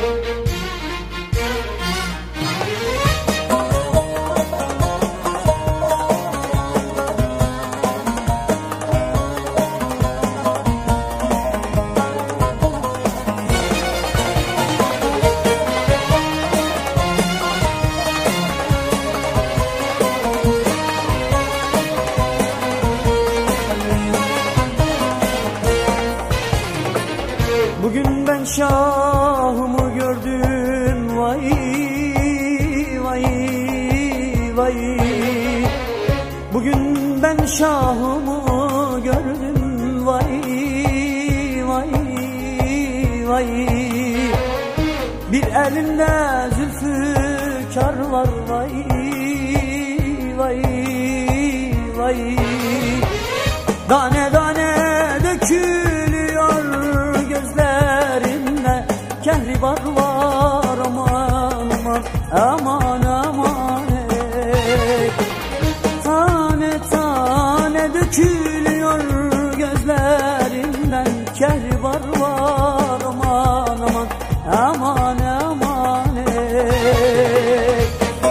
Bugün ben şahımı gördüm, vay vay vay. Bugün ben şahımı gördüm, vay vay vay. Bir elinde zülfikar var, vay vay vay. Tane tane dökülüyor gözlerinde, kehribar var, aman aman aman aman ey. Tane tane dökülüyor gözlerinden, kehribar var, aman aman aman aman ey.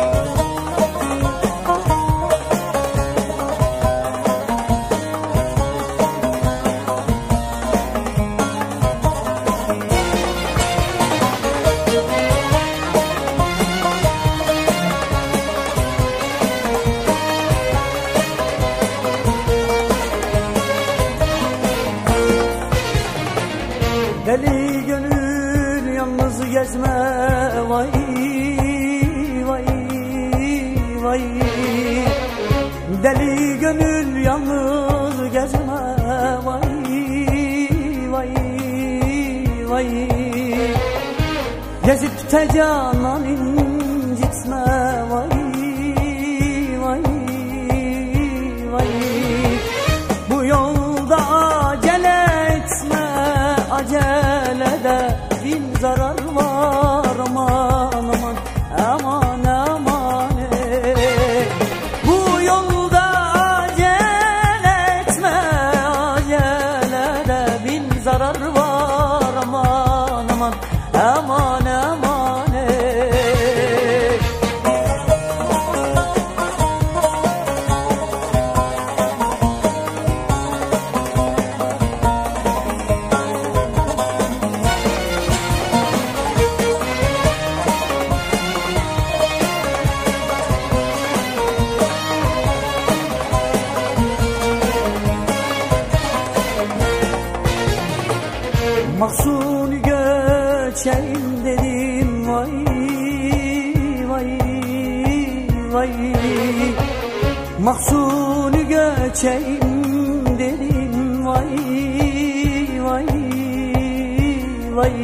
Deli gönül yalnız gezme, vay vay vay. Deli gönül yalnız gezme, vay vay vay. Gezip de canan incitme, vay vay vay. Bu yolda acele etme, acelede bin zarar var, aman aman aman aman ey. Bu yolda acele etme, acelede bin zarar var, aman aman aman aman ey. Mahzuni göçeyim dedim, vay vay vay. Mahzuni göçeyim dedim, vay vay vay.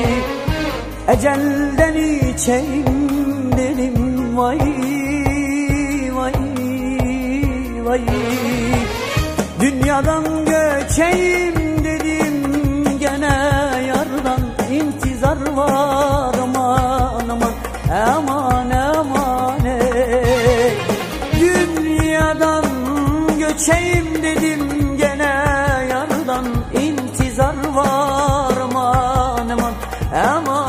Ecelden içeyim dedim, vay vay vay. Dünyadan göçeyim dedim, gene yardan intizar var, aman aman aman aman ey. Dünyadan göçeyim dedim, gene yardan intizar var, aman aman aman.